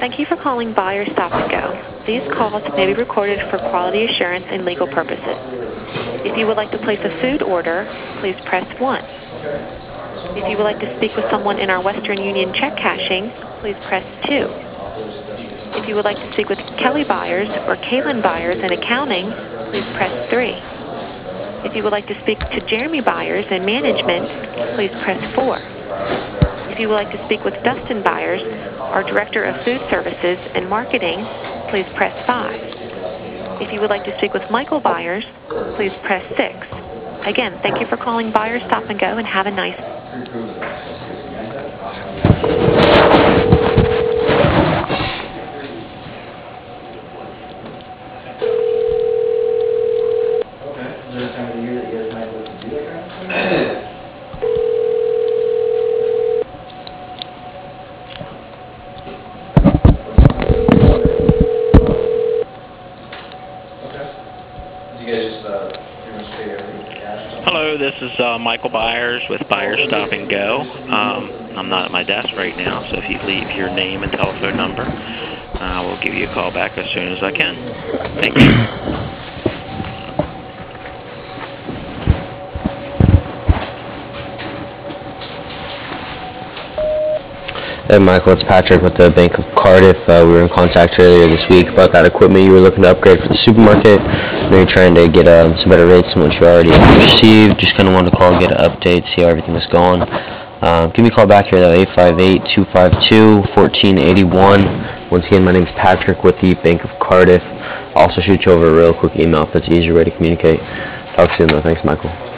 Thank you for calling Buyer Stop and Go. These calls may be recorded for quality assurance and legal purposes. If you would like to place a food order, please press 1. If you would like to speak with someone in our Western Union check cashing, please press 2. If you would like to speak with Kelly Byers or Kaylin Byers in accounting, please press 3. If you would like to speak to Jeremy Byers in management, please press 4. If you would like to speak with Dustin Byers, our Director of Food Services and Marketing, please press 5. If you would like to speak with Michael Byers, please press 6. Again, thank you for calling Buyer Stop and Go, and have a nice day. Hello, this is Michael Byers with Buyer Stop and Go. I'm not at my desk right now, so if you leave your name and telephone number, I will give you a call back as soon as I can. Thank you. Hey Michael, it's Patrick with the Bank of Cardiff. We were in contact earlier this week about that equipment you were looking to upgrade for the supermarket. I know you're trying to get some better rates than what you already received. Just kind of wanted to call and get an update, see how everything was going. Give me a call back here though, 858-252-1481. Once again, my name is Patrick with the Bank of Cardiff. I'll also shoot you over a real quick email if that's an easier way to communicate. Talk soon though. Thanks, Michael.